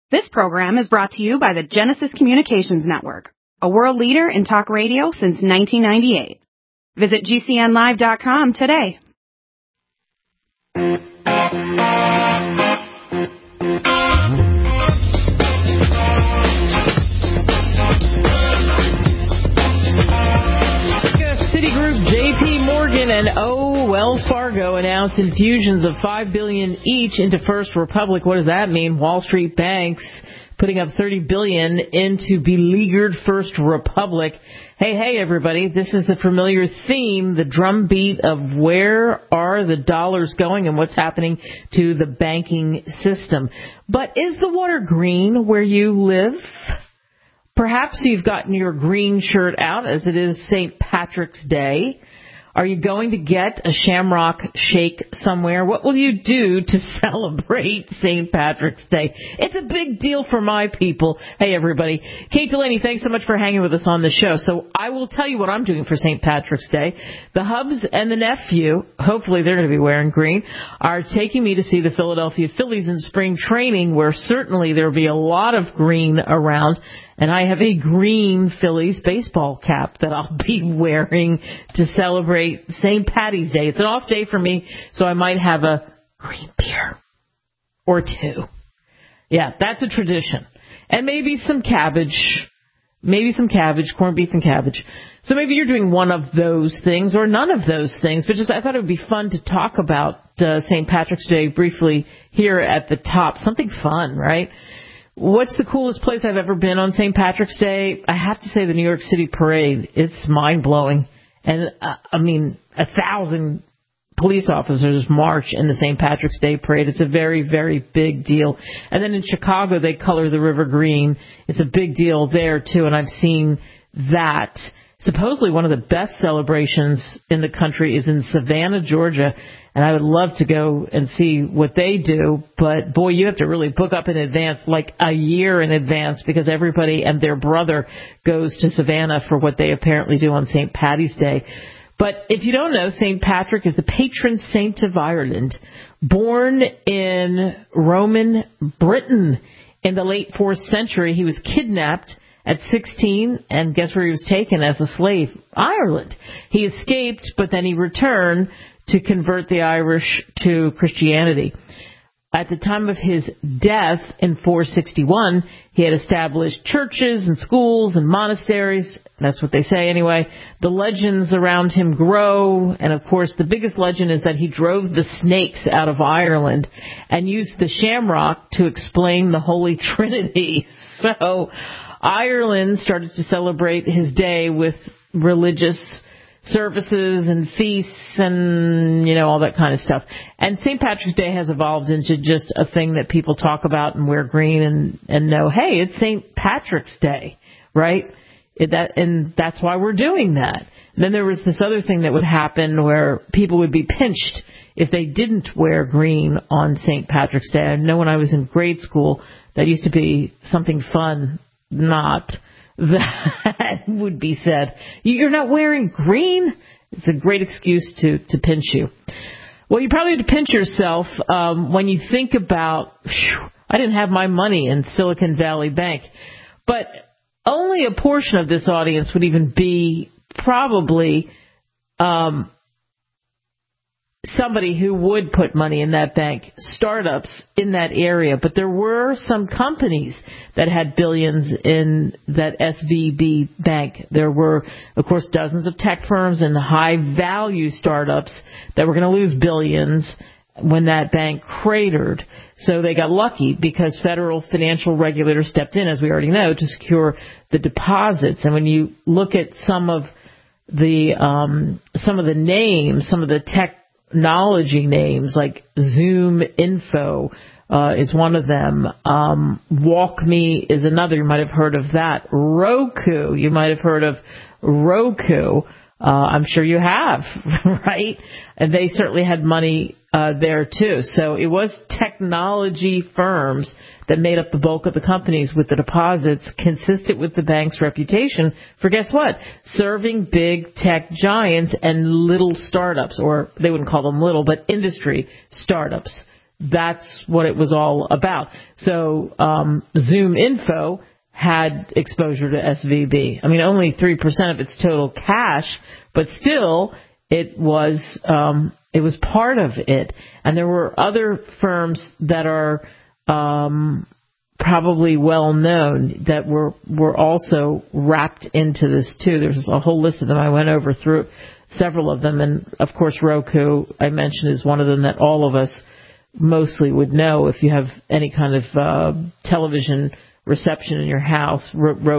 This program is brought to you by the Genesis Communications Network, a world leader in talk radio since 1998. Visit GCNlive.com today. Citigroup, JP Morgan, and Wells Fargo announced infusions of $5 billion each into First Republic. What does that mean? Wall Street banks putting up $30 billion into beleaguered First Republic. Hey, everybody, this is the familiar theme, the drumbeat of where are the dollars going and what's happening to the banking system. But is the water green where you live? Perhaps you've gotten your green shirt out as it is St. Patrick's Day. Are you going to get a shamrock shake somewhere? What will you do to celebrate St. Patrick's Day? It's a big deal for my people. Hey, everybody. Kate Delaney, thanks so much for hanging with us on the show. So I will tell you what I'm doing for St. Patrick's Day. The Hubs and the nephew, hopefully they're going to be wearing green, are taking me to see the Philadelphia Phillies in spring training, where certainly there will be a lot of green around. And I have a green Phillies baseball cap that I'll be wearing to celebrate St. Patty's Day. It's an off day for me, so I might have a green beer or two. Yeah, that's a tradition. And maybe some cabbage, corned beef and cabbage. So maybe you're doing one of those things or none of those things, but just I thought it would be fun to talk about St. Patrick's Day briefly here at the top. Something fun, right? What's the coolest place I've ever been on St. Patrick's Day? I have to say the New York City Parade. It's mind-blowing. And, 1,000 police officers march in the St. Patrick's Day Parade. It's a very, very big deal. And then in Chicago, they color the river green. It's a big deal there, too, and I've seen that. Supposedly one of the best celebrations in the country is in Savannah, Georgia, and I would love to go and see what they do, but boy, you have to really book up in advance, like a year in advance, because everybody and their brother goes to Savannah for what they apparently do on St. Patty's Day. But if you don't know, St. Patrick is the patron saint of Ireland, born in Roman Britain in the late 4th century. He was kidnapped at 16, and guess where he was taken as a slave? Ireland. He escaped, but then he returned to convert the Irish to Christianity. At the time of his death in 461, he had established churches and schools and monasteries. That's what they say anyway. The legends around him grow, and of course the biggest legend is that he drove the snakes out of Ireland and used the shamrock to explain the Holy Trinity. So Ireland started to celebrate his day with religious services and feasts and, all that kind of stuff. And St. Patrick's Day has evolved into just a thing that people talk about and wear green and know, hey, it's St. Patrick's Day, right? And that's why we're doing that. And then there was this other thing that would happen where people would be pinched if they didn't wear green on St. Patrick's Day. I know when I was in grade school, that used to be something fun, not that would be said. You're not wearing green? It's a great excuse to pinch you. Well, you probably have to pinch yourself when you think about, I didn't have my money in Silicon Valley Bank. But only a portion of this audience would even be probably somebody who would put money in that bank, startups in that area. But there were some companies that had billions in that SVB bank. There were, of course, dozens of tech firms and high-value startups that were going to lose billions when that bank cratered. So they got lucky because federal financial regulators stepped in, as we already know, to secure the deposits. And when you look at some of the names, some of the technology names, like Zoom Info is one of them. WalkMe is another. You might have heard of that. Roku. You might have heard of Roku. I'm sure you have, right? And they certainly had money there too. So it was technology firms that made up the bulk of the companies with the deposits, consistent with the bank's reputation for, guess what, serving big tech giants and little startups, or they wouldn't call them little, but industry startups. that's what it was all about. So Zoom Info had exposure to SVB. I mean, only 3% of its total cash, but still it was part of it. And there were other firms that are probably well known that were also wrapped into this too. There's a whole list of them. I went over through several of them, and of course Roku, I mentioned, is one of them that all of us mostly would know if you have any kind of television reception in your house.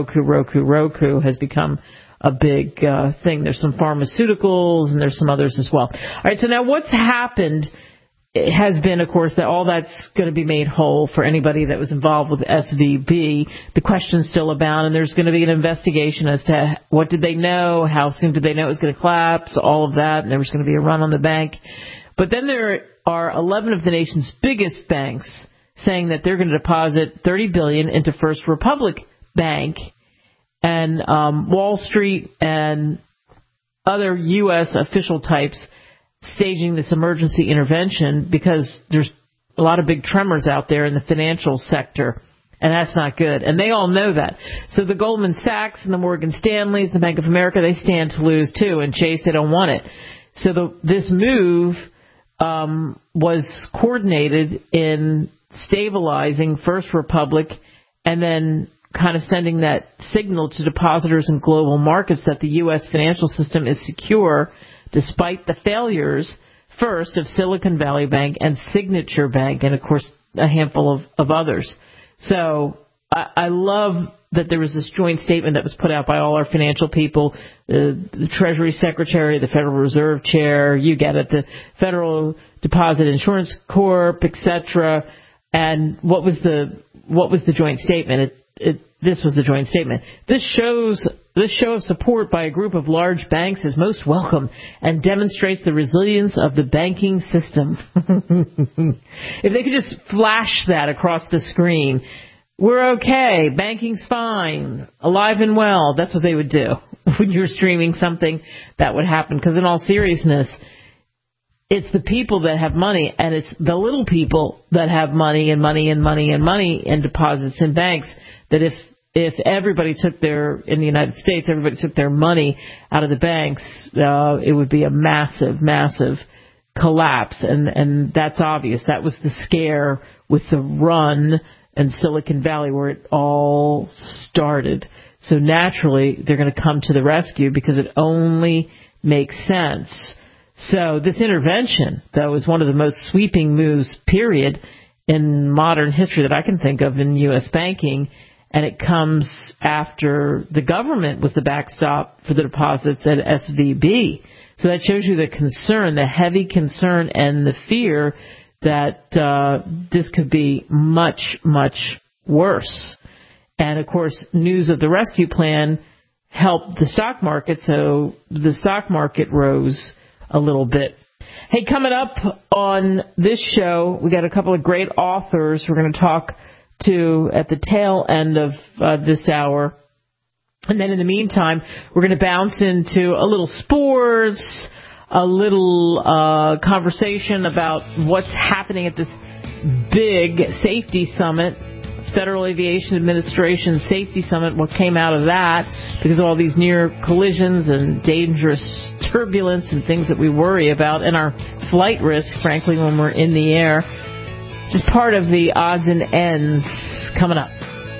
Roku has become a big thing. There's some pharmaceuticals and there's some others as well. All right, so now what's happened has been, of course, that all that's going to be made whole for anybody that was involved with SVB. The questions still abound, and there's going to be an investigation as to what did they know, how soon did they know it was going to collapse, all of that, and there was going to be a run on the bank. But then there are 11 of the nation's biggest banks saying that they're going to deposit $30 billion into First Republic Bank, and Wall Street and other U.S. official types staging this emergency intervention because there's a lot of big tremors out there in the financial sector, and that's not good. And they all know that. So the Goldman Sachs and the Morgan Stanleys, the Bank of America, they stand to lose too, and Chase, they don't want it. So this move was coordinated in stabilizing First Republic and then kind of sending that signal to depositors in global markets that the U.S. financial system is secure despite the failures, first, of Silicon Valley Bank and Signature Bank, and, of course, a handful of others. So I love that there was this joint statement that was put out by all our financial people, the Treasury Secretary, the Federal Reserve Chair, you get it, the Federal Deposit Insurance Corp, etc. And what was the joint statement? This was the joint statement. This show of support by a group of large banks is most welcome and demonstrates the resilience of the banking system. If they could just flash that across the screen, we're okay, banking's fine, alive and well. That's what they would do when you're streaming something. That would happen, because in all seriousness, it's the people that have money, and it's the little people that have money and money and money and money and deposits in banks, that if everybody took in the United States, everybody took their money out of the banks, it would be a massive, massive collapse. And that's obvious. That was the scare with the run in Silicon Valley where it all started. So naturally, they're going to come to the rescue because it only makes sense. So this intervention, though, is one of the most sweeping moves, period, in modern history that I can think of in U.S. banking. And it comes after the government was the backstop for the deposits at SVB. So that shows you the concern, the heavy concern and the fear that this could be much, much worse. And, of course, news of the rescue plan helped the stock market, so the stock market rose a little bit. Hey, coming up on this show, we got a couple of great authors we're going to talk to at the tail end of this hour. And then in the meantime, we're going to bounce into a little sports, a little conversation about what's happening at this big safety summit, Federal Aviation Administration Safety Summit, what came out of that, because of all these near collisions and dangerous turbulence and things that we worry about, and our flight risk, frankly, when we're in the air. Just part of the odds and ends coming up.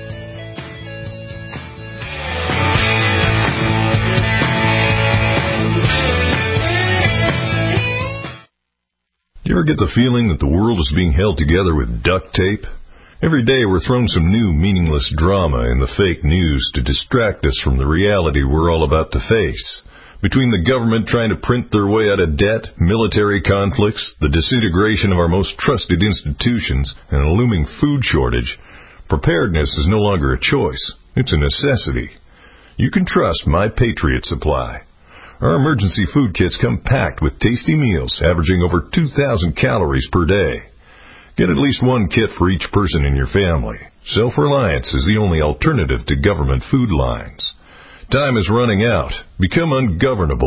You ever get the feeling that the world is being held together with duct tape? Every day we're thrown some new meaningless drama in the fake news to distract us from the reality we're all about to face. Between the government trying to print their way out of debt, military conflicts, the disintegration of our most trusted institutions, and a looming food shortage, preparedness is no longer a choice. It's a necessity. You can trust My Patriot Supply. Our emergency food kits come packed with tasty meals averaging over 2,000 calories per day. Get at least one kit for each person in your family. Self-reliance is the only alternative to government food lines. Time is running out. Become ungovernable.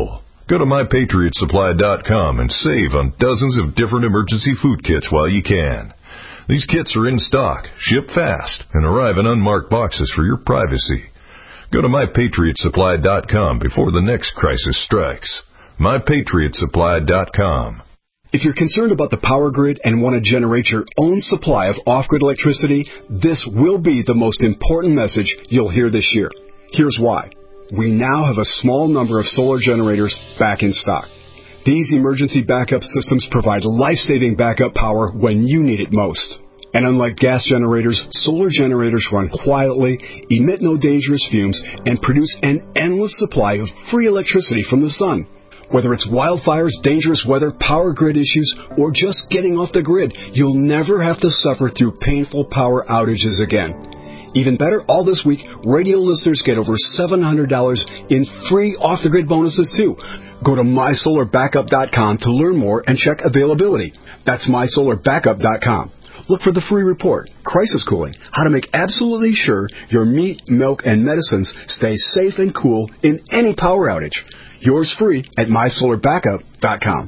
Go to MyPatriotSupply.com and save on dozens of different emergency food kits while you can. These kits are in stock, ship fast, and arrive in unmarked boxes for your privacy. Go to MyPatriotSupply.com before the next crisis strikes. MyPatriotSupply.com. If you're concerned about the power grid and want to generate your own supply of off-grid electricity, this will be the most important message you'll hear this year. Here's why. We now have a small number of solar generators back in stock. These emergency backup systems provide life-saving backup power when you need it most. And unlike gas generators, solar generators run quietly, emit no dangerous fumes, and produce an endless supply of free electricity from the sun. Whether it's wildfires, dangerous weather, power grid issues, or just getting off the grid, you'll never have to suffer through painful power outages again. Even better, all this week, radio listeners get over $700 in free off-the-grid bonuses, too. Go to MySolarBackup.com to learn more and check availability. That's MySolarBackup.com. Look for the free report, Crisis Cooling, how to make absolutely sure your meat, milk, and medicines stay safe and cool in any power outage. Yours free at MySolarBackup.com.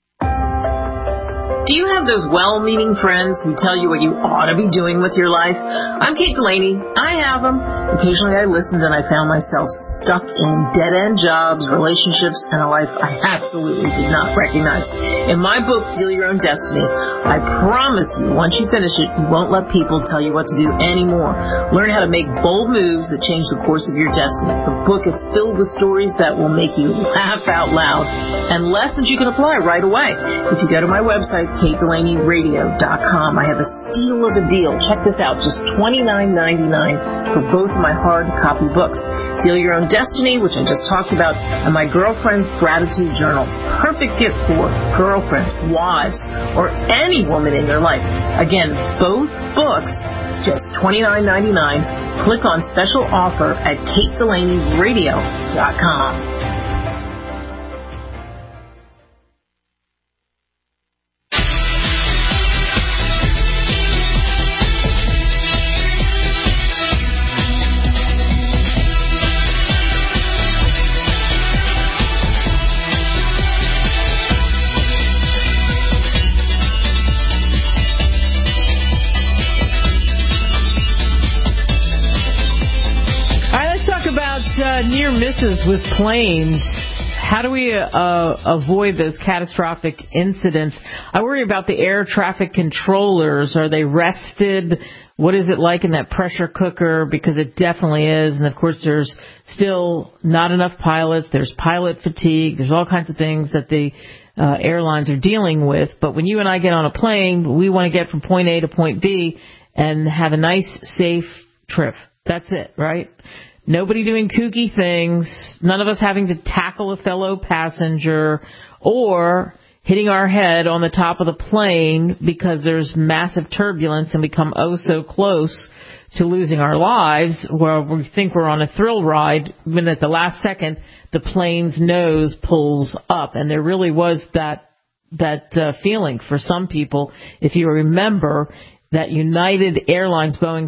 Do you have those well-meaning friends who tell you what you ought to be doing with your life? I'm Kate Delaney. I have them. Occasionally I listened and I found myself stuck in dead-end jobs, relationships, and a life I absolutely did not recognize. In my book, Deal Your Own Destiny, I promise you, once you finish it, you won't let people tell you what to do anymore. Learn how to make bold moves that change the course of your destiny. The book is filled with stories that will make you laugh out loud and lessons you can apply right away. If you go to my website, KateDelaneyRadio.com. I have a steal of a deal. Check this out, just $29.99 for both of my hard copy books. Deal Your Own Destiny, which I just talked about, and my Girlfriend's Gratitude Journal. Perfect gift for girlfriends, wives, or any woman in your life. Again, both books, just $29.99. Click on special offer at KateDelaneyRadio.com. Near misses with planes. How do we avoid those catastrophic incidents? I worry about the air traffic controllers. Are they rested? What is it like in that pressure cooker? Because it definitely is. And, of course, there's still not enough pilots. There's pilot fatigue. There's all kinds of things that the airlines are dealing with. But when you and I get on a plane, we want to get from point A to point B and have a nice, safe trip. That's it, right? Nobody doing kooky things, none of us having to tackle a fellow passenger or hitting our head on the top of the plane because there's massive turbulence and we come oh so close to losing our lives where we think we're on a thrill ride when at the last second the plane's nose pulls up. And there really was that feeling for some people. If you remember that United Airlines Boeing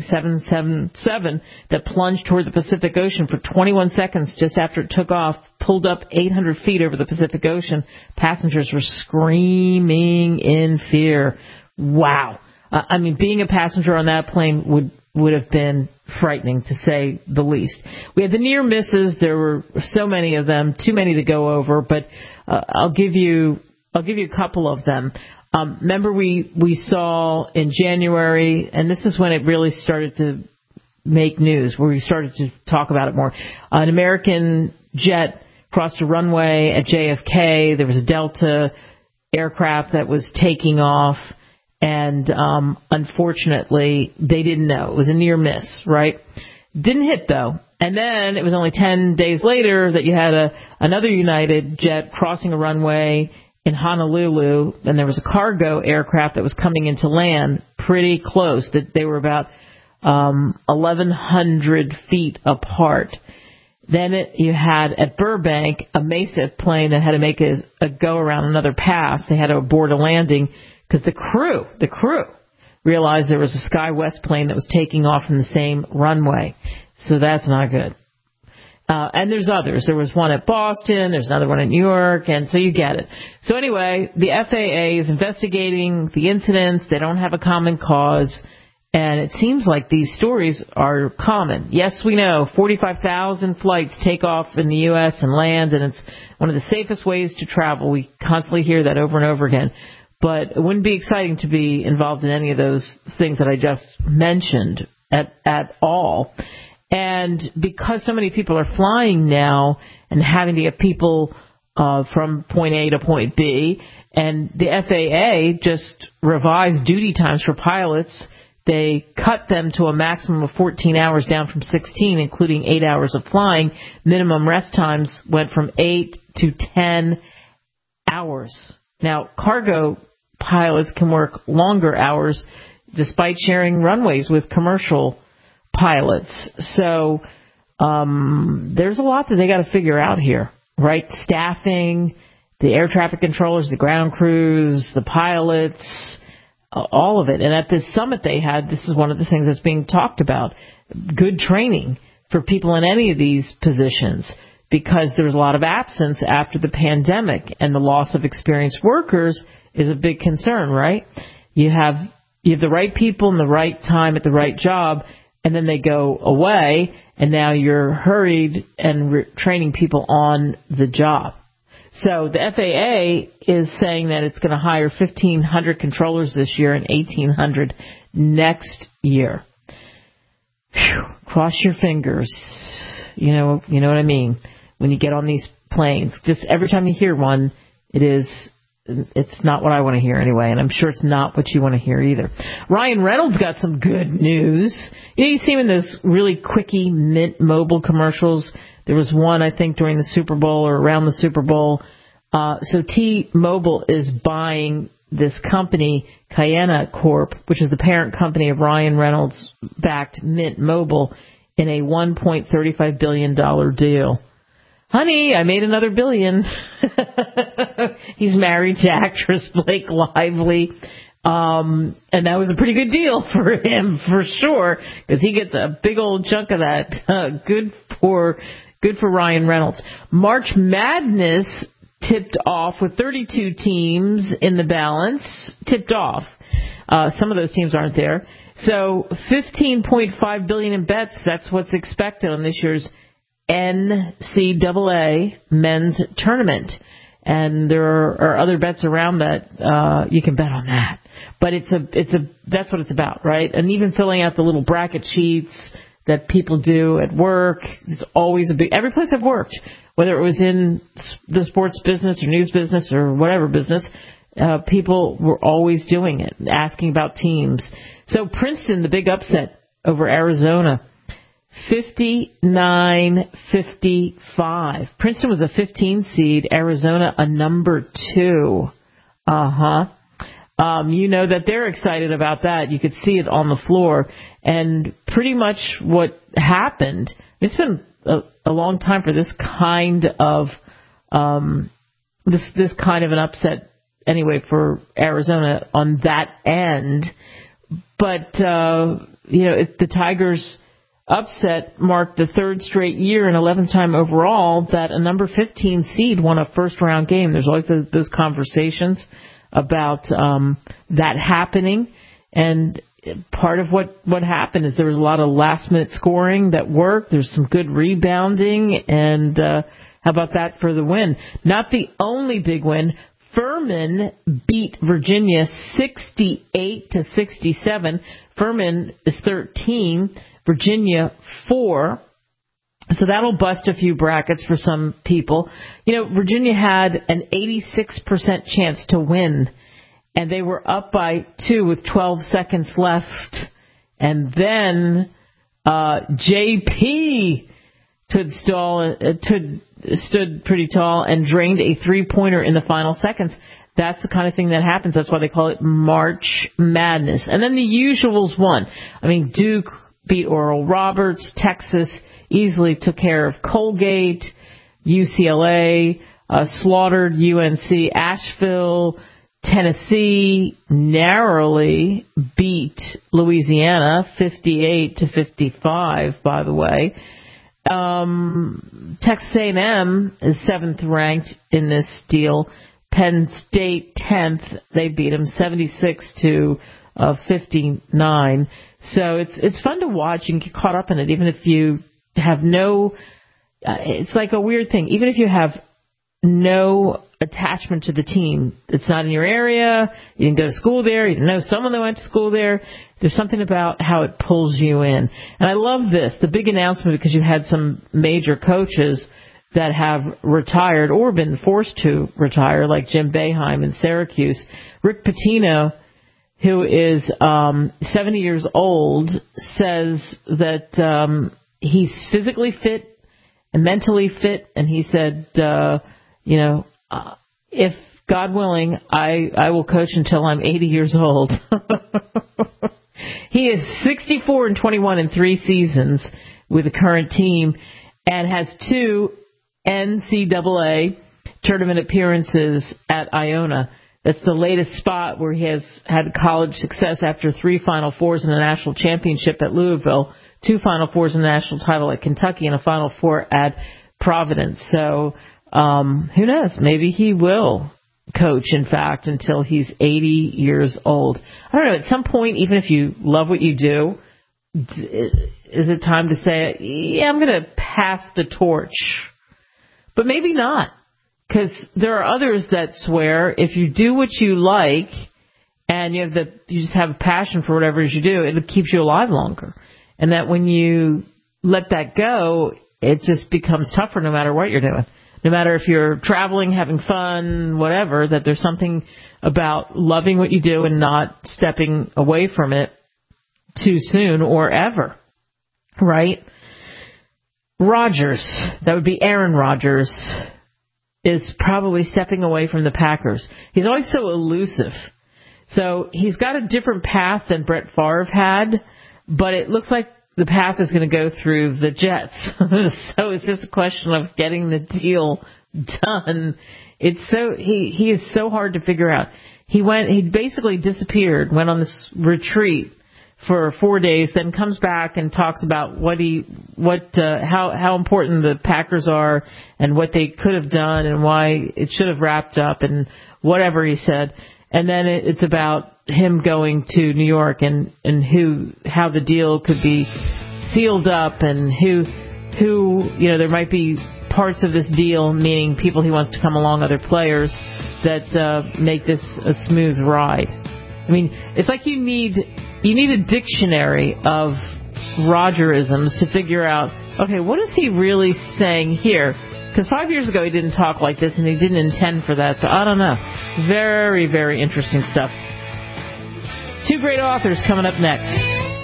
777 that plunged toward the Pacific Ocean for 21 seconds just after it took off, pulled up 800 feet over the Pacific Ocean. Passengers were screaming in fear. Wow. I mean, being a passenger on that plane would have been frightening, to say the least. We had the near misses. There were so many of them, too many to go over, but I'll give you a couple of them. Remember we saw in January, and this is when it really started to make news, where we started to talk about it more. An American jet crossed a runway at JFK. There was a Delta aircraft that was taking off, and unfortunately, they didn't know. It was a near miss, right? Didn't hit, though. And then it was only 10 days later that you had another United jet crossing a runway in Honolulu, and there was a cargo aircraft that was coming into land pretty close. That they were about 1,100 feet apart. Then you had at Burbank a Mesa plane that had to make a go around another pass. They had to abort a landing because the crew realized there was a SkyWest plane that was taking off from the same runway. So that's not good. And there's others. There was one at Boston. There's another one in New York. And so you get it. So anyway, the FAA is investigating the incidents. They don't have a common cause. And it seems like these stories are common. Yes, we know 45,000 flights take off in the U.S. and land, and it's one of the safest ways to travel. We constantly hear that over and over again. But it wouldn't be exciting to be involved in any of those things that I just mentioned at all. And because so many people are flying now and having to get people from point A to point B, and the FAA just revised duty times for pilots. They cut them to a maximum of 14 hours down from 16, including 8 hours of flying. Minimum rest times went from 8 to 10 hours. Now, cargo pilots can work longer hours despite sharing runways with commercial pilots. So there's a lot that they got to figure out here, right? Staffing, the air traffic controllers, the ground crews, the pilots, all of it. And at this summit they had, this is one of the things that's being talked about, good training for people in any of these positions, because there was a lot of absence after the pandemic, and the loss of experienced workers is a big concern, right? You have the right people in the right time at the right job, and then they go away, and now you're hurried and training people on the job. So the FAA is saying that it's going to hire 1,500 controllers this year and 1,800 next year. Whew, cross your fingers. You know what I mean? When you get on these planes, just every time you hear one, it's not what I want to hear anyway, and I'm sure it's not what you want to hear either. Ryan Reynolds got some good news. You see him in those really quickie Mint Mobile commercials. There was one, I think, during the Super Bowl or around the Super Bowl. So T-Mobile is buying this company, Ciena Corp, which is the parent company of Ryan Reynolds-backed Mint Mobile, in a $1.35 billion deal. Honey, I made another $1 billion. He's married to actress Blake Lively. And that was a pretty good deal for him, for sure, because he gets a big old chunk of that. Good for Ryan Reynolds. March Madness tipped off with 32 teams in the balance. Tipped off. Some of those teams aren't there. So $15.5 billion in bets. That's what's expected on this year's NCAA men's tournament. And there are other bets around that. You can bet on that. But that's what it's about, right? And even filling out the little bracket sheets that people do at work, it's always every place I've worked, whether it was in the sports business or news business or whatever business, people were always doing it, asking about teams. So Princeton, the big upset over Arizona, 59-55. Princeton was a 15 seed, Arizona a number 2. You know that they're excited about that. You could see it on the floor. And pretty much what happened, it's been a long time for this kind of this kind of an upset anyway for Arizona on that end. But the Tigers' upset marked the third straight year and 11th time overall that a number 15 seed won a first-round game. There's always those conversations about that happening. And part of what happened is there was a lot of last-minute scoring that worked. There's some good rebounding. And how about that for the win? Not the only big win. Furman beat Virginia 68-67. Furman is 13. Virginia 4. So that'll bust a few brackets for some people. Virginia had an 86% chance to win, and they were up by 2 with 12 seconds left. And then JP stood pretty tall and drained a three-pointer in the final seconds. That's the kind of thing that happens. That's why they call it March Madness. And then the usuals won. Duke beat Oral Roberts. Texas easily took care of Colgate. UCLA slaughtered UNC. Asheville, Tennessee narrowly beat Louisiana 58-55, by the way. Texas A&M is 7th ranked in this deal. Penn State 10th. They beat them 76-59. So it's fun to watch and get caught up in it, even if you have no. It's like a weird thing. Even if you have no attachment to the team, it's not in your area. You didn't go to school there. You didn't know someone that went to school there. There's something about how it pulls you in. And I love this, the big announcement, because you had some major coaches that have retired or been forced to retire, like Jim Boeheim in Syracuse. Rick Pitino, who is 70 years old, says that he's physically fit and mentally fit, and he said, if God willing, I will coach until I'm 80 years old. He is 64-21 in 3 seasons with the current team and has 2 NCAA tournament appearances at Iona. That's the latest spot where he has had college success after 3 Final Fours and a national championship at Louisville, 2 Final Fours and a national title at Kentucky, and a Final Four at Providence. So who knows? Maybe he will coach, in fact, until he's 80 years old. I don't know. At some point, even if you love what you do, is it time to say, yeah, I'm going to pass the torch? But maybe not, because there are others that swear if you do what you like and you just have a passion for whatever it is you do, it keeps you alive longer. And that when you let that go, it just becomes tougher no matter what you're doing. No matter if you're traveling, having fun, whatever, that there's something about loving what you do and not stepping away from it too soon or ever, right? Rodgers, that would be Aaron Rodgers, is probably stepping away from the Packers. He's always so elusive. So he's got a different path than Brett Favre had, but it looks like the path is going to go through the Jets. So it's just a question of getting the deal done. He is so hard to figure out. He basically disappeared, went on this retreat for 4 days, then comes back and talks about how important the Packers are and what they could have done and why it should have wrapped up and whatever he said. And then it's about him going to New York and how the deal could be sealed up and who there might be parts of this deal, meaning people he wants to come along, other players that make this a smooth ride. I mean, it's like you need a dictionary of Rodgerisms to figure out, okay, what is he really saying here? Because 5 years ago he didn't talk like this and he didn't intend for that. So I don't know. Very, very interesting stuff. 2 great authors coming up next.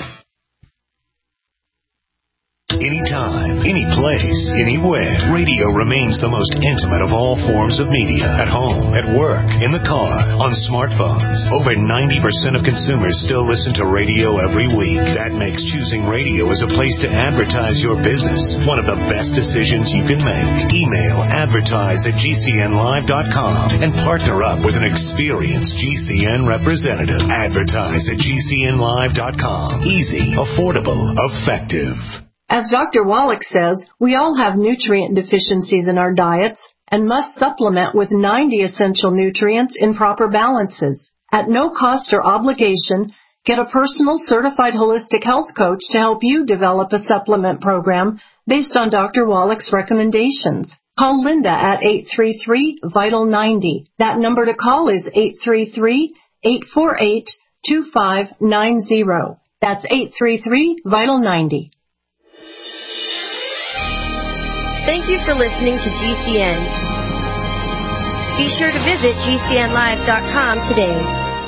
Anytime, any place, anywhere, radio remains the most intimate of all forms of media. At home, at work, in the car, on smartphones. Over 90% of consumers still listen to radio every week. That makes choosing radio as a place to advertise your business one of the best decisions you can make. Email advertise@gcnlive.com and partner up with an experienced GCN representative. Advertise@gcnlive.com. Easy, affordable, effective. As Dr. Wallach says, we all have nutrient deficiencies in our diets and must supplement with 90 essential nutrients in proper balances. At no cost or obligation, get a personal certified holistic health coach to help you develop a supplement program based on Dr. Wallach's recommendations. Call Linda at 833-VITAL-90. That number to call is 833-848-2590. That's 833-VITAL-90. Thank you for listening to GCN. Be sure to visit GCNlive.com today.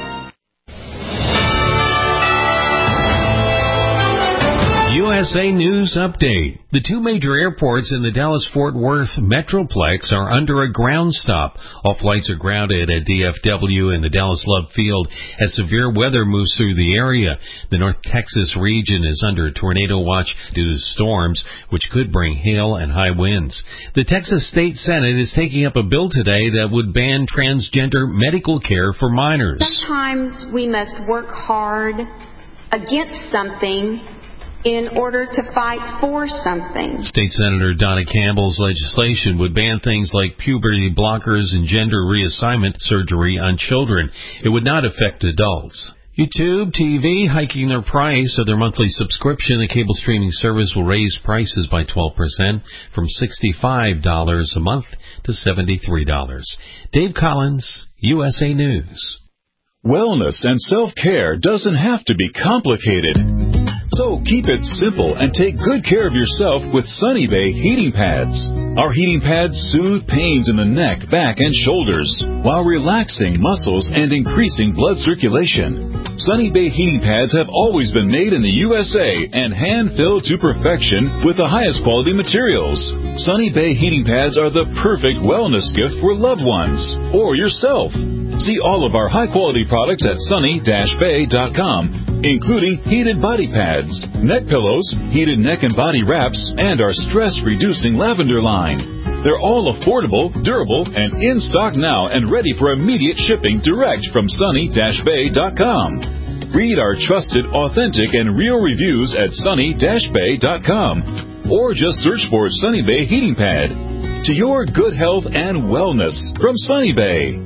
USA News Update. The 2 major airports in the Dallas-Fort Worth Metroplex are under a ground stop. All flights are grounded at DFW and the Dallas Love Field as severe weather moves through the area. The North Texas region is under tornado watch due to storms, which could bring hail and high winds. The Texas State Senate is taking up a bill today that would ban transgender medical care for minors. Sometimes we must work hard against something in order to fight for something. State Senator Donna Campbell's legislation would ban things like puberty blockers and gender reassignment surgery on children. It would not affect adults. YouTube TV hiking their price of their monthly subscription. The cable streaming service will raise prices by 12% from $65 a month to $73. Dave Collins, USA News. Wellness and self-care doesn't have to be complicated. So keep it simple and take good care of yourself with Sunny Bay heating pads. Our heating pads soothe pains in the neck, back, and shoulders while relaxing muscles and increasing blood circulation. Sunny Bay heating pads have always been made in the USA and hand-filled to perfection with the highest quality materials. Sunny Bay heating pads are the perfect wellness gift for loved ones or yourself. See all of our high-quality products at sunny-bay.com, including heated body pads, neck pillows, heated neck and body wraps, and our stress-reducing lavender line. They're all affordable, durable, and in stock now and ready for immediate shipping direct from sunny-bay.com. Read our trusted, authentic, and real reviews at sunny-bay.com, or just search for Sunny Bay Heating Pad. To your good health and wellness from Sunny Bay.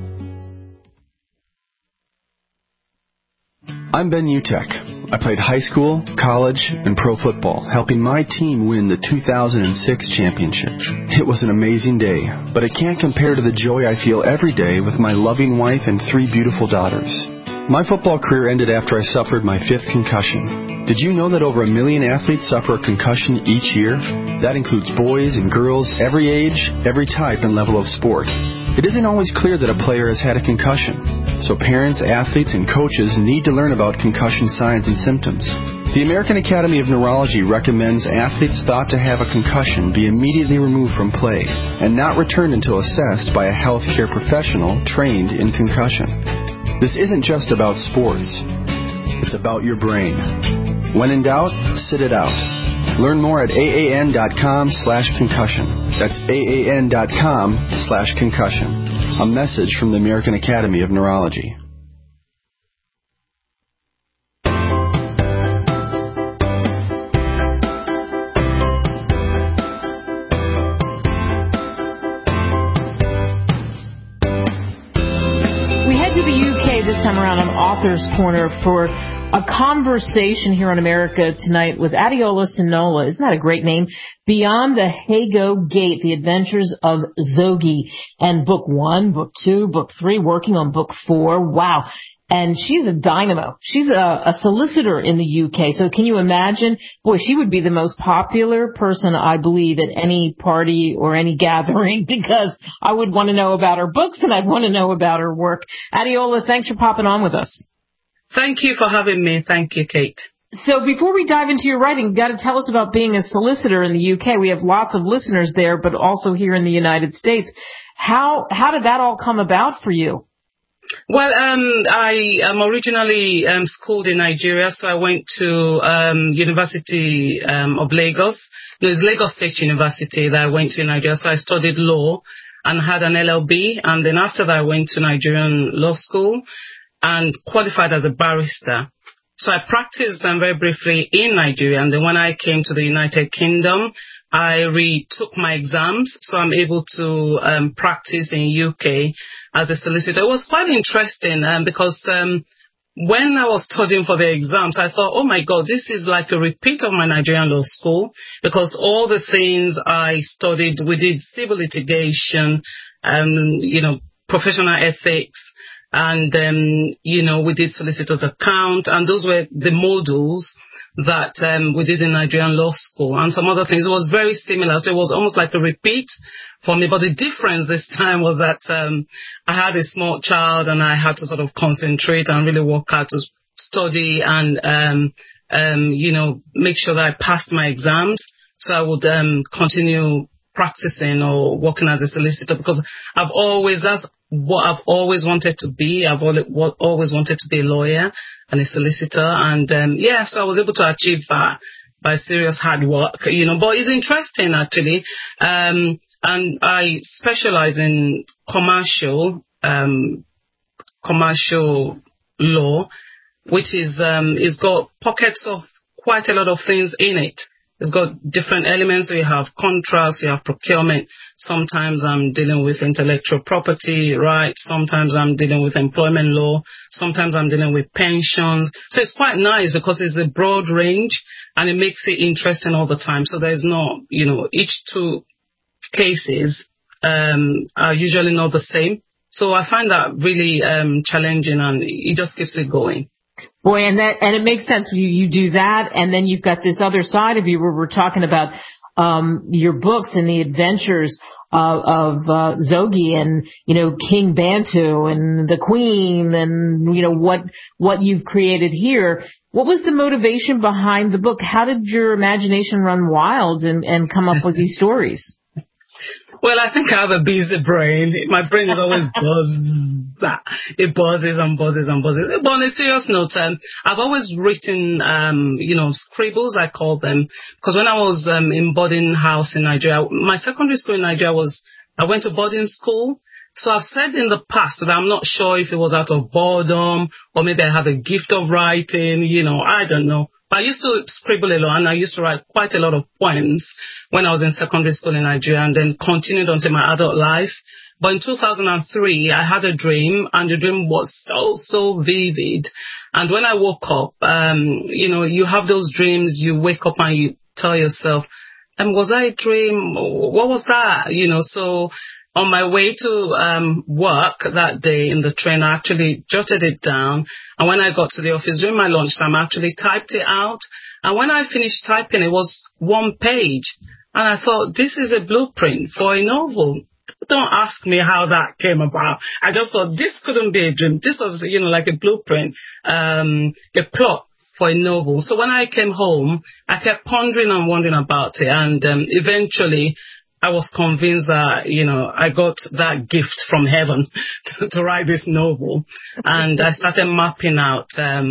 I'm Ben Utek. I played high school, college, and pro football, helping my team win the 2006 championship. It was an amazing day, but it can't compare to the joy I feel every day with my loving wife and 3 beautiful daughters. My football career ended after I suffered my 5th concussion. Did you know that over 1 million athletes suffer a concussion each year? That includes boys and girls, every age, every type and level of sport. It isn't always clear that a player has had a concussion, so parents, athletes, and coaches need to learn about concussion signs and symptoms. The American Academy of Neurology recommends athletes thought to have a concussion be immediately removed from play and not returned until assessed by a healthcare professional trained in concussion. This isn't just about sports. It's about your brain. When in doubt, sit it out. Learn more at aan.com/concussion. That's aan.com/concussion. A message from the American Academy of Neurology. We head to the UK this time around on Author's Corner for a conversation here on America Tonight with Adeola Sinola. Isn't that a great name? Beyond the Hago Gate, The Adventures of Zogie. And book 1, book 2, book 3, working on book 4. Wow. And she's a dynamo. She's a solicitor in the UK. So can you imagine? Boy, she would be the most popular person, I believe, at any party or any gathering, because I would want to know about her books and I'd want to know about her work. Adeola, thanks for popping on with us. Thank you for having me. Thank you, Kate. So before we dive into your writing, you've got to tell us about being a solicitor in the UK. We have lots of listeners there, but also here in the United States. How did that all come about for you? Well, I am originally schooled in Nigeria, so I went to University of Lagos. There's Lagos State University that I went to in Nigeria, so I studied law and had an LLB, and then after that I went to Nigerian Law School and qualified as a barrister. So I practiced very briefly in Nigeria, and then when I came to the United Kingdom, I retook my exams, so I'm able to practice in UK as a solicitor. It was quite interesting because when I was studying for the exams, I thought, oh my God, this is like a repeat of my Nigerian law school, because all the things I studied, we did civil litigation, professional ethics, and we did solicitor's account, and those were the modules that we did in Nigerian law school, and some other things. It was very similar, so it was almost like a repeat for me. But the difference this time was that I had a small child, and I had to sort of concentrate and really work hard to study and make sure that I passed my exams, so I would continue practicing or working as a solicitor, because that's what I've always wanted to be. I've always wanted to be a lawyer and a solicitor, and so I was able to achieve that by serious hard work, but it's interesting actually, and I specialize in commercial law, which is got pockets of quite a lot of things in it. It's got different elements. So you have contracts, you have procurement. Sometimes I'm dealing with intellectual property, right? Sometimes I'm dealing with employment law. Sometimes I'm dealing with pensions. So it's quite nice because it's a broad range and it makes it interesting all the time. So there's no, each two cases are usually not the same. So I find that really challenging, and it just keeps it going. Boy, and it makes sense. You do that, and then you've got this other side of you where we're talking about your books and the adventures of Zogi and King Bantu and the Queen, and what you've created here. What was the motivation behind the book? How did your imagination run wild and come up with these stories? Well, I think I have a busy brain. My brain is always buzzed. It buzzes and buzzes and buzzes. But on a serious note, I've always written, scribbles, I call them. Because when I was in boarding house in Nigeria, my secondary school in Nigeria I went to boarding school. So I've said in the past that I'm not sure if it was out of boredom or maybe I have a gift of writing, I don't know. I used to scribble a lot, and I used to write quite a lot of poems when I was in secondary school in Nigeria, and then continued until my adult life. But in 2003, I had a dream, and the dream was so vivid. And when I woke up, you have those dreams, you wake up and you tell yourself, was I a dream? What was that? So on my way to work that day in the train, I actually jotted it down. And when I got to the office during my lunchtime, I actually typed it out. And when I finished typing, it was one page. And I thought, this is a blueprint for a novel. Don't ask me how that came about. I just thought this couldn't be a dream. This was, like a blueprint, a plot for a novel. So when I came home, I kept pondering and wondering about it. And eventually, I was convinced that, I got that gift from heaven to write this novel. And I started mapping out,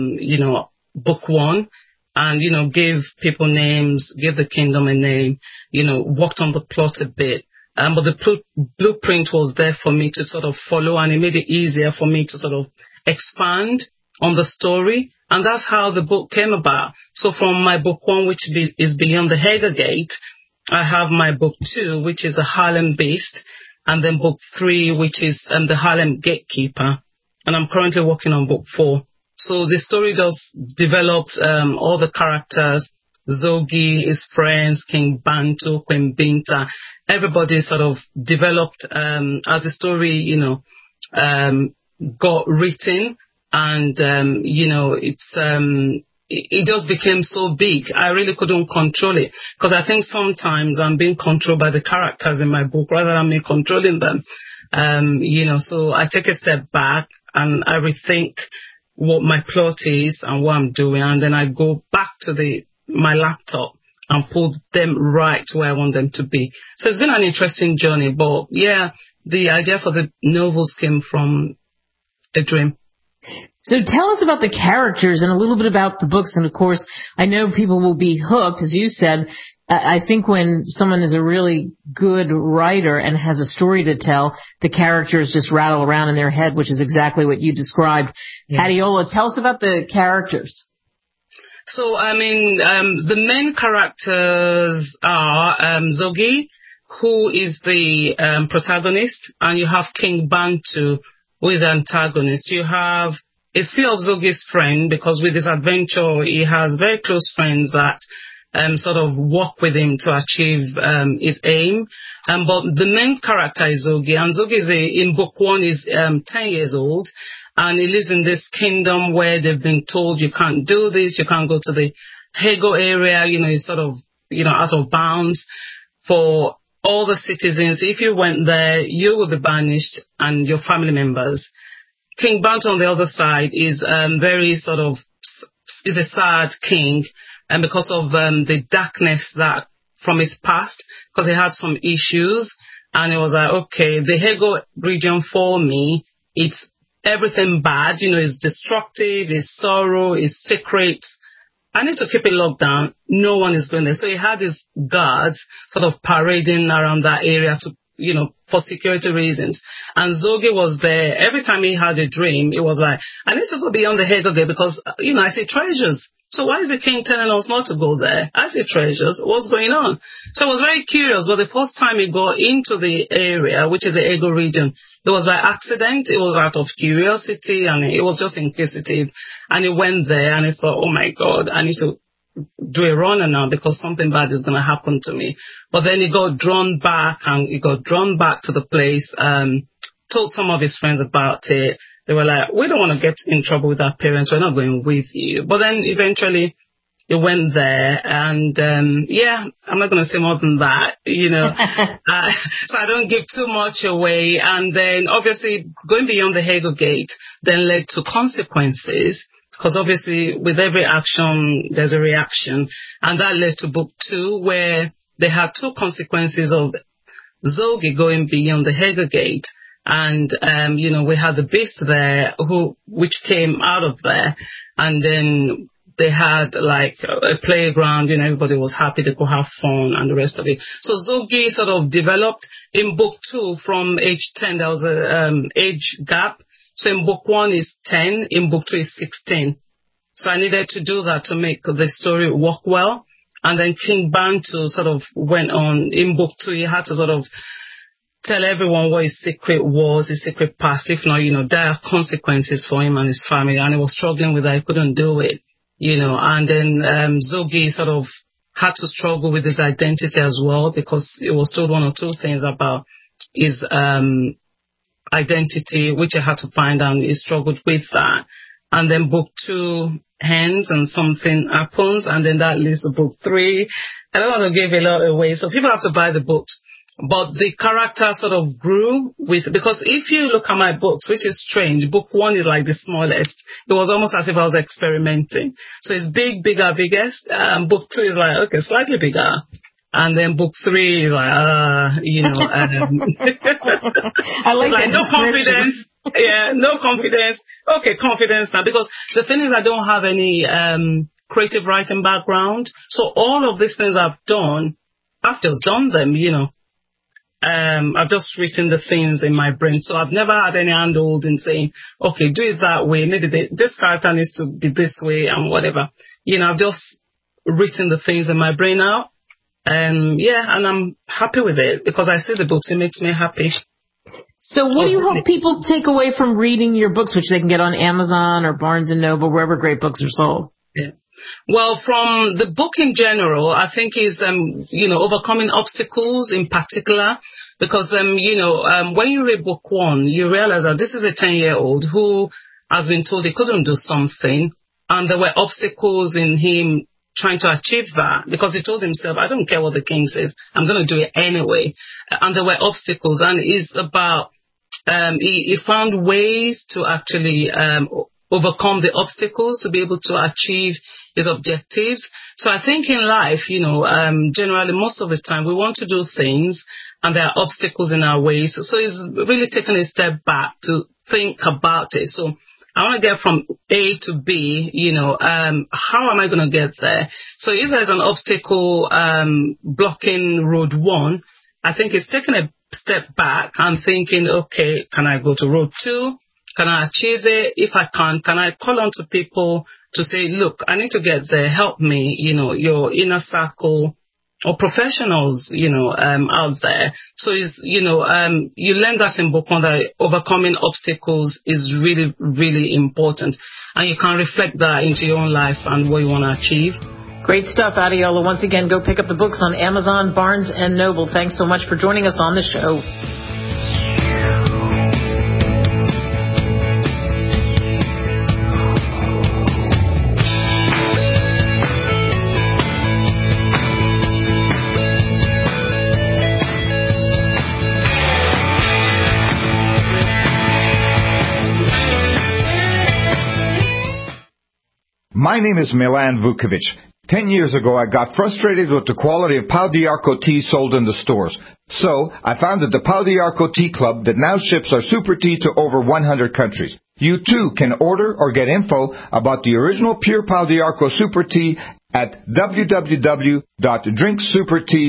book one and, gave people names, gave the kingdom a name, worked on the plot a bit. But the blueprint was there for me to sort of follow, and it made it easier for me to sort of expand on the story. And that's how the book came about. So from my book one, which is Beyond the Hager Gate, I have my book 2, which is The Harlem Beast, and then book 3, which is The Harlem Gatekeeper. And I'm currently working on book 4. So the story just developed all the characters, Zogi, his friends, King Bantu, Queen Binta. Everybody sort of developed as the story, got written, and it just became so big. I really couldn't control it, because I think sometimes I'm being controlled by the characters in my book rather than me controlling them. So I take a step back and I rethink what my plot is and what I'm doing, and then I go back to my laptop and put them right where I want them to be. So it's been an interesting journey, but yeah, the idea for the novels came from a dream. So tell us about the characters and a little bit about the books. And of course, I know people will be hooked, as you said. I think when someone is a really good writer and has a story to tell, the characters just rattle around in their head, which is exactly what you described. Yeah. Adiola, tell us about the characters. So, the main characters are Zogi, who is the protagonist, and you have King Bantu, who is the antagonist. You have a few of Zogi's friends, because with his adventure, he has very close friends that sort of work with him to achieve his aim. But the main character is Zogi, and Zogi is in book 1 is 10 years old, and he lives in this kingdom where they've been told you can't do this, you can't go to the Hego area, he's sort of, out of bounds for all the citizens. If you went there, you would be banished and your family members. King Bantu on the other side is is a sad king, and because of the darkness that from his past, because he had some issues, and he was like, okay, the Hego region for me, it's everything bad, it's destructive, it's sorrow, it's secret. I need to keep it locked down. No one is going there. So he had his guards sort of parading around that area to, for security reasons. And Zogi was there. Every time he had a dream, it was like, I need to go beyond the Hego Gate because, I see treasures. So why is the king telling us not to go there? I see treasures. What's going on? So I was very curious. But the first time he got into the area, which is the Ego region, it was by accident. It was out of curiosity, and it was just inquisitive. And he went there, and he thought, oh, my God, I need to do a runner now because something bad is going to happen to me. But then he got drawn back, and he got drawn back to the place, told some of his friends about it. They were like, we don't want to get in trouble with our parents. We're not going with you. But then eventually he went there, and I'm not going to say more than that, so I don't give too much away. And then obviously going beyond the Hego Gate then led to consequences, because obviously with every action there's a reaction, and that led to book 2, where they had 2 consequences of Zogi going beyond the Hego Gate. And, we had the beast there which came out of there. And then they had like a playground, everybody was happy, they could have fun and the rest of it. So Zogi sort of developed in book 2 from age 10, there was a age gap. So in book 1 is 10, in book 2 is 16. So I needed to do that to make the story work well. And then King Bantu sort of went on in book 2, he had to sort of tell everyone what his secret was, his secret past. If not, there are consequences for him and his family. And he was struggling with that. He couldn't do it, And then Zogi sort of had to struggle with his identity as well, because he was told 1 or 2 things about his identity, which he had to find, and he struggled with that. And then book 2 ends and something happens, and then that leads to book 3. I don't want to give a lot away, so people have to buy the books. But the character sort of grew because if you look at my books, which is strange, book 1 is like the smallest. It was almost as if I was experimenting. So it's big, bigger, biggest. Book 2 is like, okay, slightly bigger. And then book 3 is like, I like like no confidence. Yeah, no confidence. Okay, confidence now. Because the thing is, I don't have any creative writing background. So all of these things I've done, I've just done them, I've just written the things in my brain. So I've never had any handhold in saying, okay, do it that way. Maybe this character needs to be this way and whatever. I've just written the things in my brain out. And I'm happy with it because I see the books. It makes me happy. So what do you hope people take away from reading your books, which they can get on Amazon or Barnes & Noble, wherever great books are sold? Yeah. Well, from the book in general, I think is, overcoming obstacles in particular, because, when you read book 1, you realize that this is a 10-year-old who has been told he couldn't do something, and there were obstacles in him trying to achieve that, because he told himself, I don't care what the king says, I'm going to do it anyway. And there were obstacles, and it's about, he found ways to actually, overcome the obstacles to be able to achieve his objectives. So I think in life, generally most of the time we want to do things and there are obstacles in our ways. So it's really taking a step back to think about it. So I want to get from A to B, how am I going to get there? So if there's an obstacle blocking road 1, I think it's taking a step back and thinking, okay, can I go to road 2? Can I achieve it? If I can't, can I call on to people to say, look, I need to get there, help me, your inner circle or professionals, out there. So you learn that in book 1 that overcoming obstacles is really, really important. And you can reflect that into your own life and what you want to achieve. Great stuff, Adeola. Once again, go pick up the books on Amazon, Barnes & Noble. Thanks so much for joining us on the show. My name is Milan Vukovic. 10 years ago, I got frustrated with the quality of Pau d'Arco tea sold in the stores. So, I founded the Pau d'Arco Tea Club that now ships our super tea to over 100 countries. You too can order or get info about the original pure Pau d'Arco super tea at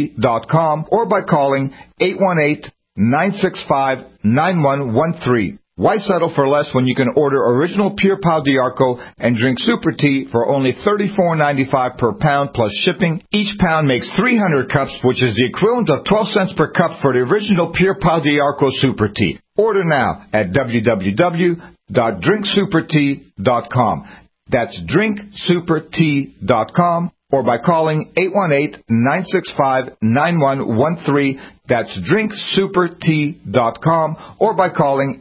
www.drinksupertea.com or by calling 818-965-9113. Why settle for less when you can order original Pure Pau d'Arco and drink Super Tea for only $34.95 per pound plus shipping? Each pound makes 300 cups, which is the equivalent of 12 cents per cup for the original Pure Pau d'Arco Super Tea. Order now at www.drinksupertea.com. That's drinksupertea.com, or by calling 818-965-9113. That's drinksupertea.com, or by calling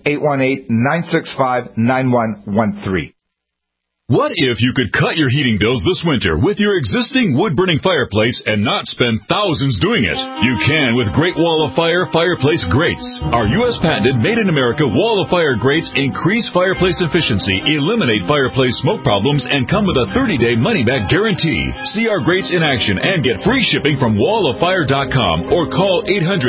818-965-9113. What if you could cut your heating bills this winter with your existing wood-burning fireplace and not spend thousands doing it? You can with Great Wall of Fire fireplace grates. Our U.S. patented made-in-America Wall of Fire grates increase fireplace efficiency, eliminate fireplace smoke problems, and come with a 30-day money-back guarantee. See our grates in action and get free shipping from walloffire.com or call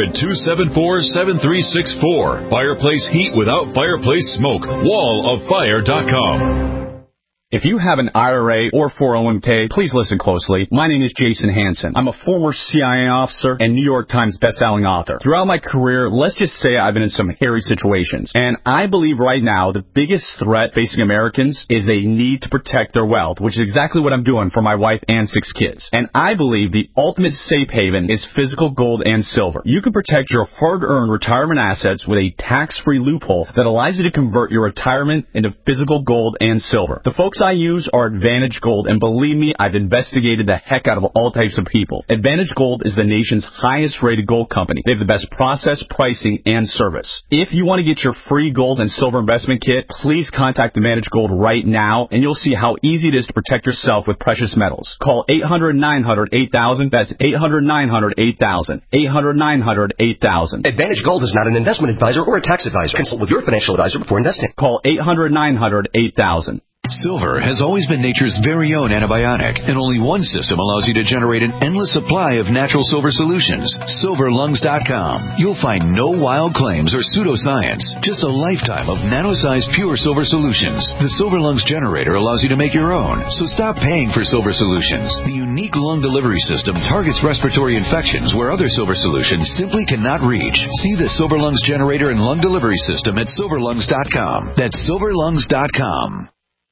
800-274-7364. Fireplace heat without fireplace smoke. walloffire.com. If you have an IRA or 401k, please listen closely. My name is Jason Hansen. I'm a former CIA officer and New York Times bestselling author. Throughout my career, let's just say I've been in some hairy situations. And I believe right now the biggest threat facing Americans is they need to protect their wealth, which is exactly what I'm doing for my wife and 6 kids. And I believe the ultimate safe haven is physical gold and silver. You can protect your hard-earned retirement assets with a tax-free loophole that allows you to convert your retirement into physical gold and silver. The folks I use are Advantage Gold, and believe me, I've investigated the heck out of all types of people. Advantage Gold is the nation's highest rated gold company. They have the best process, pricing, and service. If you want to get your free gold and silver investment kit, please contact Advantage Gold right now, and you'll see how easy it is to protect yourself with precious metals. Call 800-900-8000. That's 800-900-8000. 800-900-8000. Advantage Gold is not an investment advisor or a tax advisor. Consult with your financial advisor before investing. Call 800-900-8000. Silver has always been nature's very own antibiotic, and only one system allows you to generate an endless supply of natural silver solutions. SilverLungs.com. You'll find no wild claims or pseudoscience, just a lifetime of nano-sized pure silver solutions. The Silver Lungs generator allows you to make your own, so stop paying for silver solutions. The unique lung delivery system targets respiratory infections where other silver solutions simply cannot reach. See the Silver Lungs generator and lung delivery system at SilverLungs.com. That's SilverLungs.com.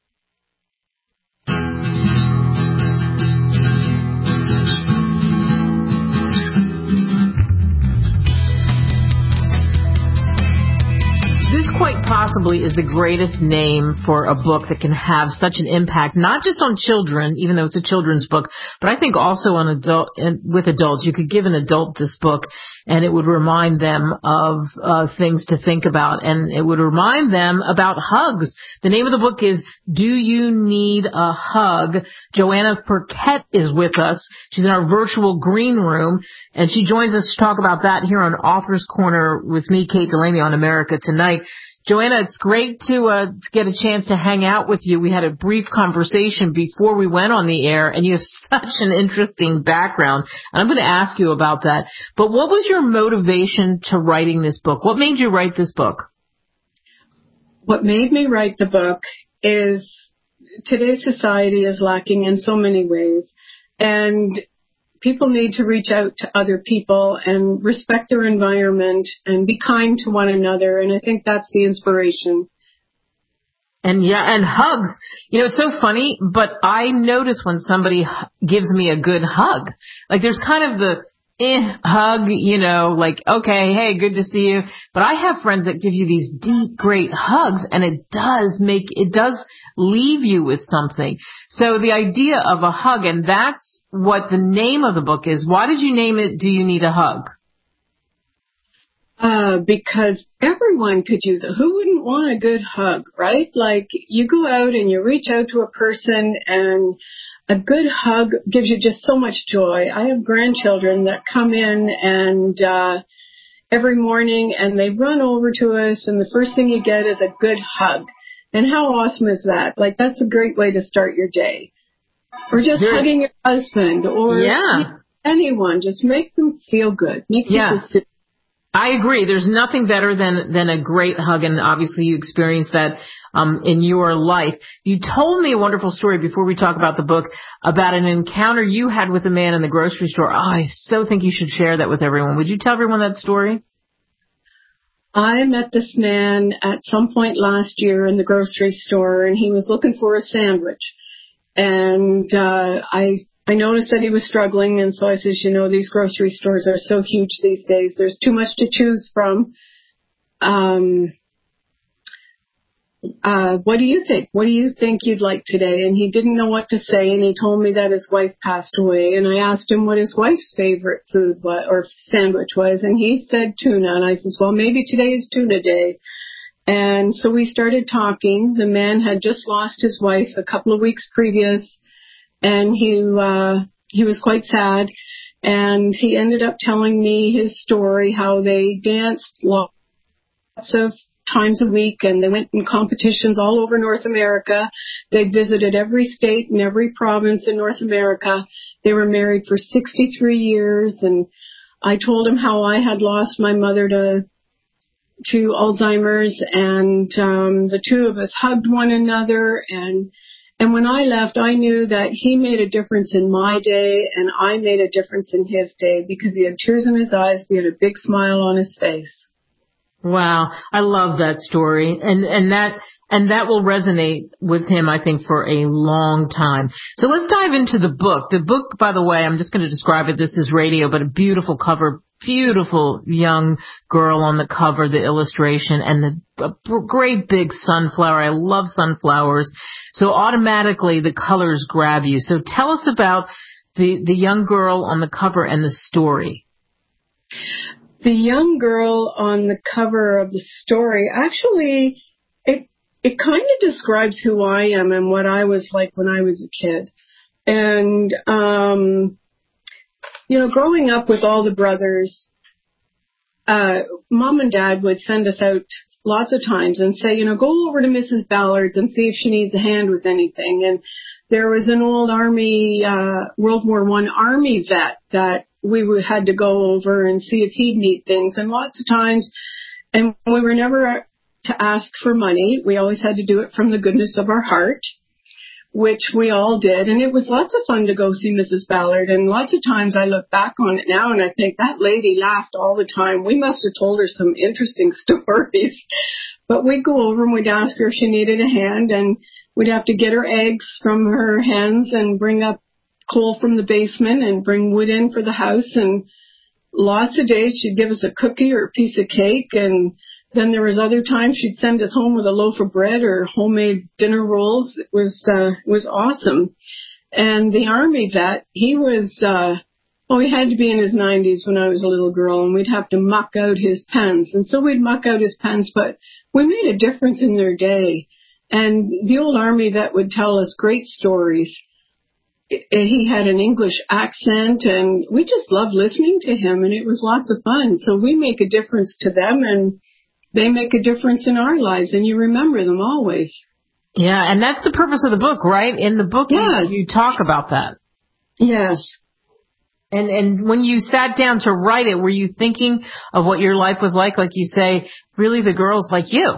This quite possibly is the greatest name for a book that can have such an impact, not just on children, even though it's a children's book, but I think also on with adults. You could give an adult this book, and it would remind them of things to think about, and it would remind them about hugs. The name of the book is Do You Need a Hug? Joanna Paquette is with us. She's in our virtual green room, and she joins us to talk about that here on Author's Corner with me, Kate Delaney, on America Tonight. Joanna, it's great to get a chance to hang out with you. We had a brief conversation before we went on the air, and you have such an interesting background, and I'm going to ask you about that. But what was your motivation to writing this book? What made you write this book? What made me write the book is today's society is lacking in so many ways, and people need to reach out to other people and respect their environment and be kind to one another. And I think that's the inspiration. And hugs. You know, it's so funny, but I notice when somebody gives me a good hug, like there's kind of the hug, you know, like, okay, hey, good to see you. But I have friends that give you these deep, great hugs, and it does leave you with something. So the idea of a hug, and that's what the name of the book is. Why did you name it Do You Need a Hug? Because everyone could use it. Who wouldn't want a good hug, right? Like, you go out and you reach out to a person, and a good hug gives you just so much joy. I have grandchildren that come in and every morning, and they run over to us, and the first thing you get is a good hug. And how awesome is that? Like, that's a great way to start your day. Or just hugging your husband, or anyone. Just make them feel good. Make people feel. I agree. There's nothing better than a great hug, and obviously you experienced that in your life. You told me a wonderful story before we talk about the book about an encounter you had with a man in the grocery store. Oh, I so think you should share that with everyone. Would you tell everyone that story? I met this man at some point last year in the grocery store, and he was looking for a sandwich. And I noticed that he was struggling, and so I said, you know, these grocery stores are so huge these days. There's too much to choose from. What do you think? What do you think you'd like today? And he didn't know what to say, and he told me that his wife passed away. And I asked him what his wife's favorite food was, or sandwich was, and he said tuna. And I said, well, maybe today is tuna day. And so we started talking. The man had just lost his wife a couple of weeks previous, and he was quite sad. And he ended up telling me his story, how they danced lots of times a week, and they went in competitions all over North America. They visited every state and every province in North America. They were married for 63 years, and I told him how I had lost my mother to Alzheimer's, and the two of us hugged one another, and when I left, I knew that he made a difference in my day, and I made a difference in his day, because he had tears in his eyes, he had a big smile on his face. Wow, I love that story, and that will resonate with him, I think, for a long time. So let's dive into the book. The book, by the way, I'm just going to describe it. This is radio, but a beautiful cover, beautiful young girl on the cover, the illustration, and a great big sunflower. I love sunflowers, so automatically the colors grab you. So tell us about the young girl on the cover and the story. The young girl on the cover of the story, actually, it kind of describes who I am and what I was like when I was a kid. And, you know, growing up with all the brothers, Mom and Dad would send us out lots of times and say, you know, go over to Mrs. Ballard's and see if she needs a hand with anything. And there was an old Army, World War I Army vet that we had to go over and see if he'd need things. And lots of times, and we were never to ask for money. We always had to do it from the goodness of our heart, which we all did. And it was lots of fun to go see Mrs. Ballard. And lots of times I look back on it now and I think that lady laughed all the time. We must have told her some interesting stories. But we'd go over and we'd ask her if she needed a hand, and we'd have to get her eggs from her hens and bring up coal from the basement and bring wood in for the house. And lots of days she'd give us a cookie or a piece of cake, and then there was other times she'd send us home with a loaf of bread or homemade dinner rolls. It was awesome. And the Army vet, he was he had to be in his 90s when I was a little girl, and we'd have to muck out his pens. And so we'd muck out his pens, but we made a difference in their day. And the old Army vet would tell us great stories. He had an English accent, and we just loved listening to him, and it was lots of fun. So we make a difference to them, and they make a difference in our lives, and you remember them always. Yeah, and that's the purpose of the book, right? In the book, yes. You talk about that. Yes. And when you sat down to write it, were you thinking of what your life was like you say, really the girl's like you?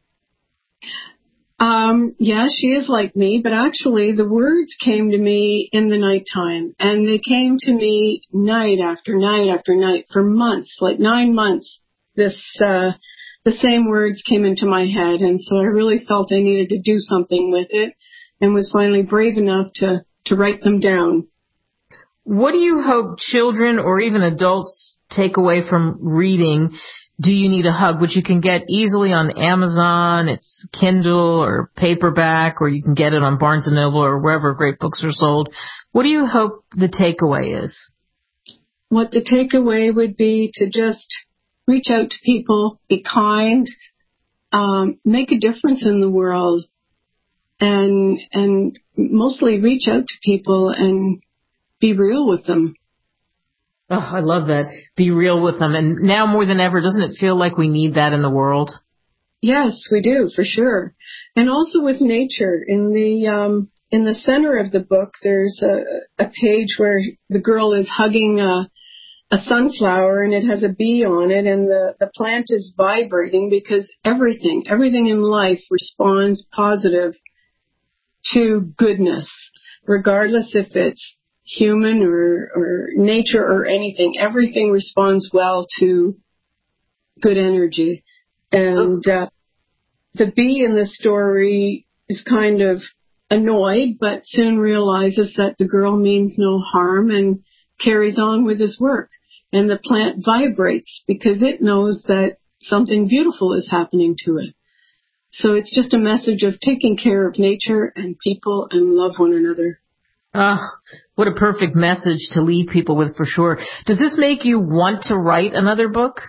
Yeah, she is like me, but actually the words came to me in the nighttime, and they came to me night after night after night for months, like 9 months. The same words came into my head, and so I really felt I needed to do something with it, and was finally brave enough to write them down. What do you hope children or even adults take away from reading Do You Need a Hug, which you can get easily on Amazon? It's Kindle or paperback, or you can get it on Barnes & Noble or wherever great books are sold. What do you hope the takeaway is? What the takeaway would be to just reach out to people, be kind, make a difference in the world, and mostly reach out to people and be real with them. Oh, I love that. Be real with them. And now more than ever, doesn't it feel like we need that in the world? Yes, we do, for sure. And also with nature. In the center of the book, there's a page where the girl is hugging a sunflower, and it has a bee on it, and the plant is vibrating because everything in life responds positive to goodness, regardless if it's human or nature or anything. Everything responds well to good energy. And the bee in the story is kind of annoyed, but soon realizes that the girl means no harm and carries on with his work. And the plant vibrates because it knows that something beautiful is happening to it. So it's just a message of taking care of nature and people and love one another. What a perfect message to leave people with, for sure. Does this make you want to write another book?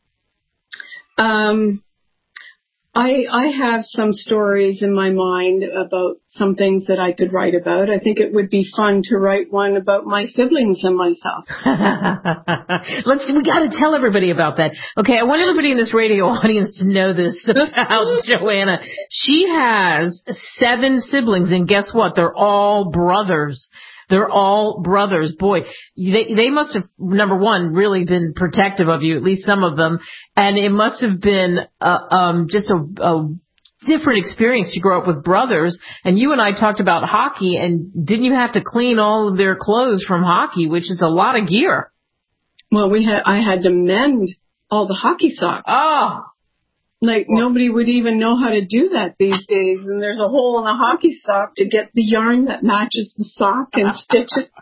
I have some stories in my mind about some things that I could write about. I think it would be fun to write one about my siblings and myself. We got to tell everybody about that. Okay, I want everybody in this radio audience to know this about Joanna. She has 7 siblings, and guess what? They're all brothers. They're all brothers. Boy, they must have, number one, really been protective of you, at least some of them. And it must have been just a different experience to grow up with brothers. And you and I talked about hockey, and didn't you have to clean all of their clothes from hockey, which is a lot of gear? Well, I had to mend all the hockey socks. Oh. Like, nobody would even know how to do that these days. And there's a hole in the hockey sock to get the yarn that matches the sock and stitch it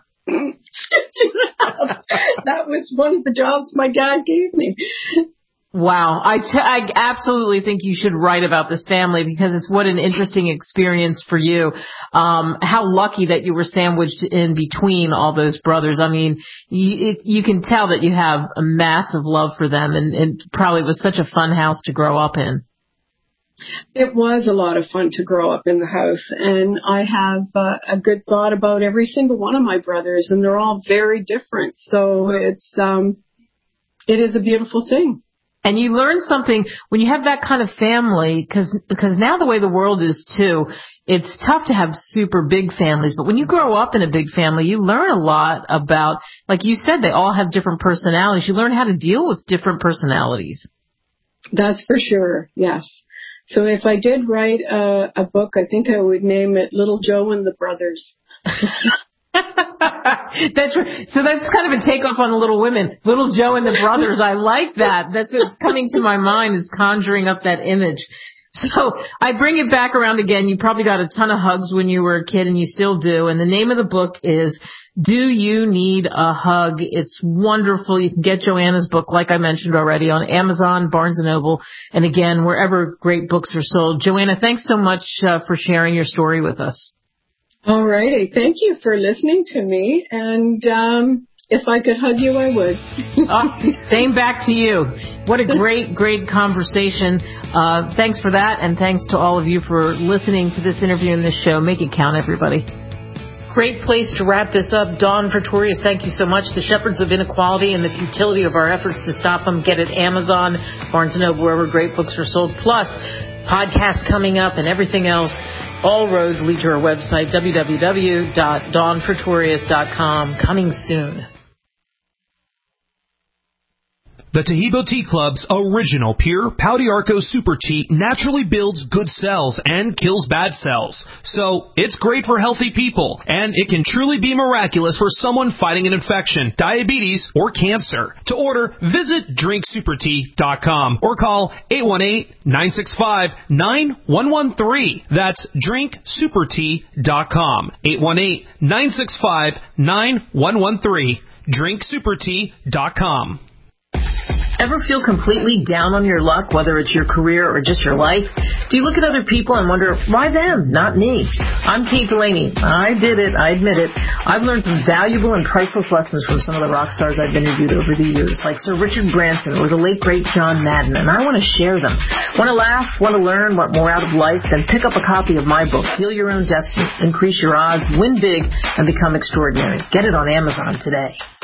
up. That was one of the jobs my dad gave me. Wow. I absolutely think you should write about this family, because it's what an interesting experience for you. How lucky that you were sandwiched in between all those brothers. I mean, you can tell that you have a massive love for them, and it probably was such a fun house to grow up in. It was a lot of fun to grow up in the house, and I have a good thought about every single one of my brothers, and they're all very different. So it is a beautiful thing. And you learn something when you have that kind of family, because now the way the world is too, it's tough to have super big families. But when you grow up in a big family, you learn a lot about, like you said, they all have different personalities. You learn how to deal with different personalities. That's for sure, yes. So if I did write a book, I think I would name it Little Joe and the Brothers. That's right. So that's kind of a takeoff on Little Women. Little Joe and the Brothers. I like that. That's what's coming to my mind, is conjuring up that image. So I bring it back around again. You probably got a ton of hugs when you were a kid, and you still do. And the name of the book is Do You Need a Hug? It's wonderful. You can get Joanna's book, like I mentioned already, on Amazon, Barnes & Noble, and again, wherever great books are sold. Joanna, thanks so much for sharing your story with us. All righty. Thank you for listening to me. And if I could hug you, I would. Same back to you. What a great, great conversation. Thanks for that. And thanks to all of you for listening to this interview and this show. Make it count, everybody. Great place to wrap this up. Dawn Pretorius, thank you so much. The Shepherds of Inequality and the Futility of Our Efforts to Stop Them. Get it Amazon, Barnes & Noble, wherever great books are sold. Plus, podcasts coming up and everything else. All roads lead to our website, www.dawnpretorius.com. Coming soon. The Taheebo Tea Club's original pure Pau d'Arco Super Tea naturally builds good cells and kills bad cells. So, it's great for healthy people, and it can truly be miraculous for someone fighting an infection, diabetes, or cancer. To order, visit drinksupertea.com or call 818-965-9113. That's drinksupertea.com. 818-965-9113. drinksupertea.com. Ever feel completely down on your luck, whether it's your career or just your life? Do you look at other people and wonder, why them, not me? I'm Kate Delaney. I did it. I admit it. I've learned some valuable and priceless lessons from some of the rock stars I've interviewed over the years, like Sir Richard Branson or the late, great John Madden, and I want to share them. Want to laugh? Want to learn? Want more out of life? Then pick up a copy of my book, Deal Your Own Destiny, Increase Your Odds, Win Big, and Become Extraordinary. Get it on Amazon today.